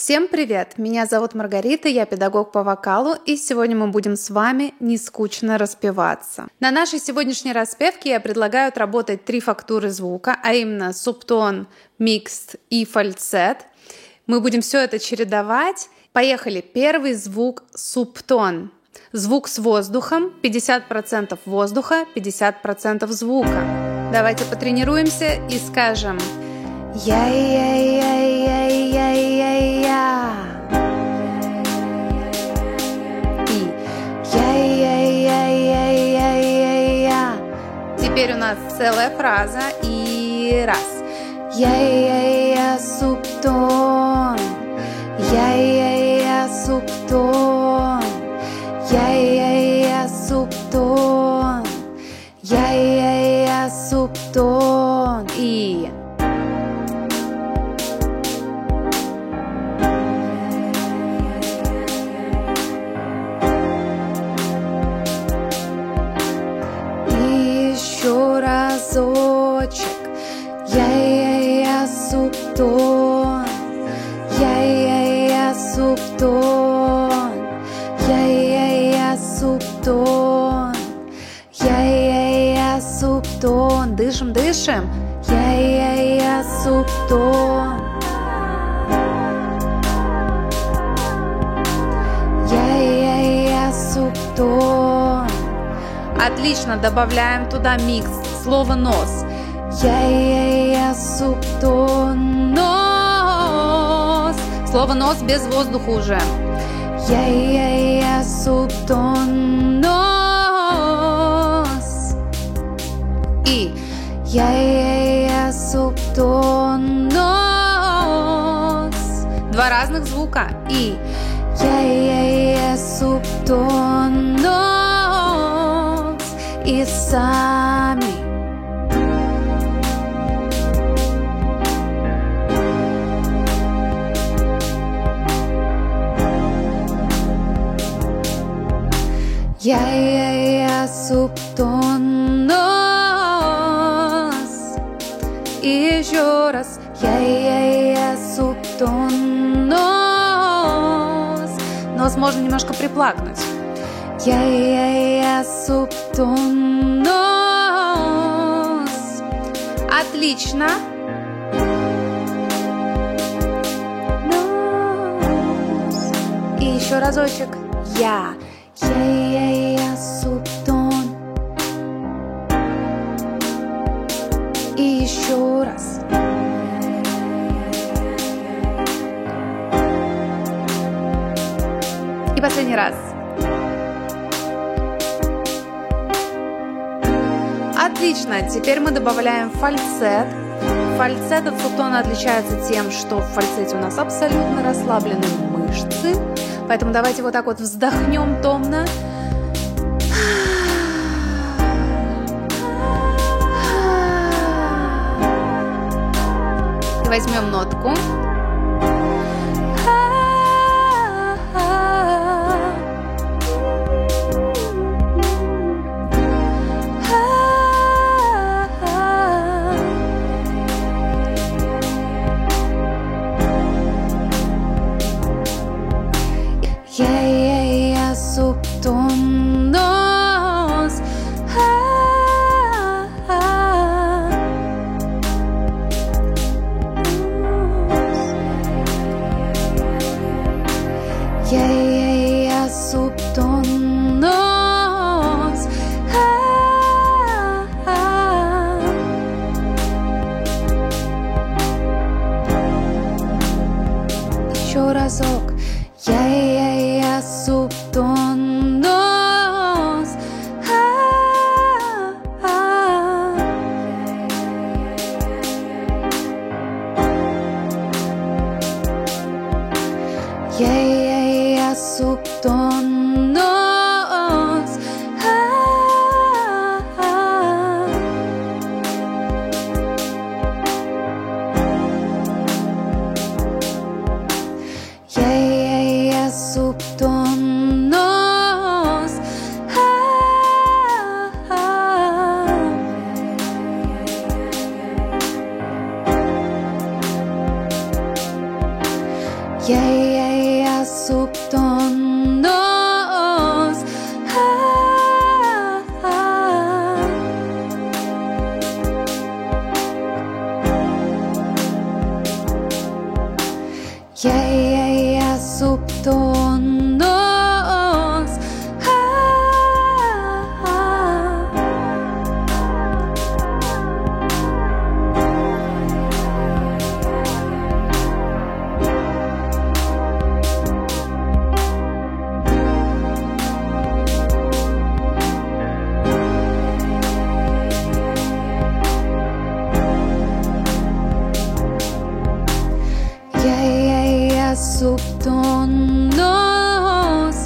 Всем привет! Меня зовут Маргарита, я педагог по вокалу, и сегодня мы будем с вами нескучно распеваться. На нашей сегодняшней распевке я предлагаю отработать 3 фактуры звука, а именно субтон, микст и фальцет. Мы будем все это чередовать. Поехали! Первый звук – субтон. Звук с воздухом, 50% воздуха, 50% звука. Давайте потренируемся и скажем я-я-я-я-я-я-я. И я-я-я-я-я-я-я. Теперь у нас целая фраза и раз. Я-я-я субтон. Я-я-я субтон. Я-я-я субтон. Я-я-я субтон. И еще разочек. Я-я-я субтон. Я-я-я субтон. Я-я-я субтон. Я-я-я субтон. Дышим, дышим. Я-я-я субтон. Я-я-я субтон. Отлично, добавляем туда микс, слово нос. Я-я-я субтон, нос. Слово нос без воздуха уже. Я-я-я субтон, нос. И я-я-я субтон, нос. 2 разных звука. И я-я-я субтон, нос. И сами. Я-я-я субтон, нос. И еще раз. Я-я-я субтон, нос. Нос можно немножко приплакнуть. Я-я-я субтон, нос. Отлично. Нос. И еще разочек. Я-я-я субтон. И еще раз. И последний раз. Отлично, теперь мы добавляем фальцет. Фальцет от субтона отличается тем, что в фальцете у нас абсолютно расслаблены мышцы. Поэтому давайте вот так вот вздохнем томно. И возьмем нотку. Я-я-я субтон, нос. Я-я-я субтон, нос. Еще разок. Я-я-я субтон, нос. Я-я-я субтон, нос. Я-я-я субтон, нос. Я субтон нос. Я субтон нос. Я субтон нос.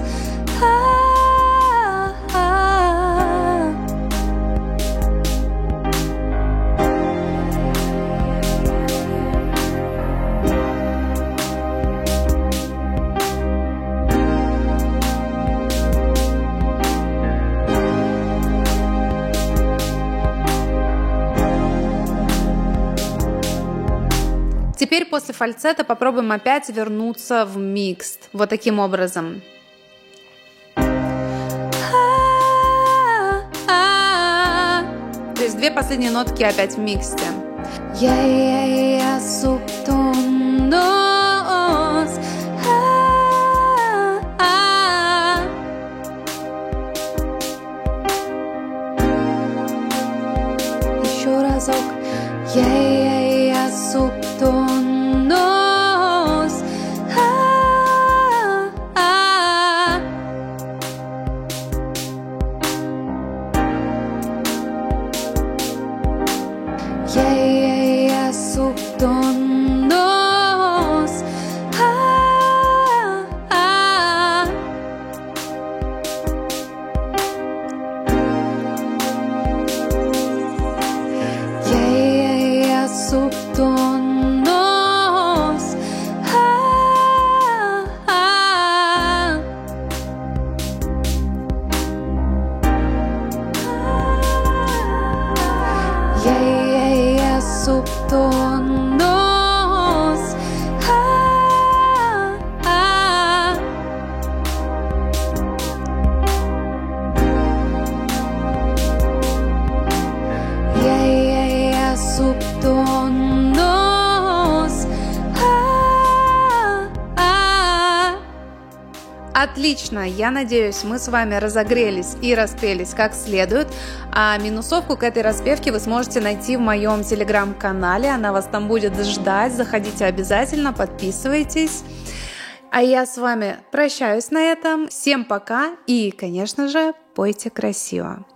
Теперь после фальцета попробуем опять вернуться в микст. Вот таким образом. То есть две последние нотки опять в миксте. Я субтон нос. Еще разок. Я субтон нос. Я субтон нос. Я субтон нос. Я субтон нос. Я субтон нос. Отлично! Я надеюсь, мы с вами разогрелись и распелись как следует. А минусовку к этой распевке вы сможете найти в моем телеграм-канале. Она вас там будет ждать. Заходите обязательно, подписывайтесь. А я с вами прощаюсь на этом. Всем пока и, конечно же, пойте красиво.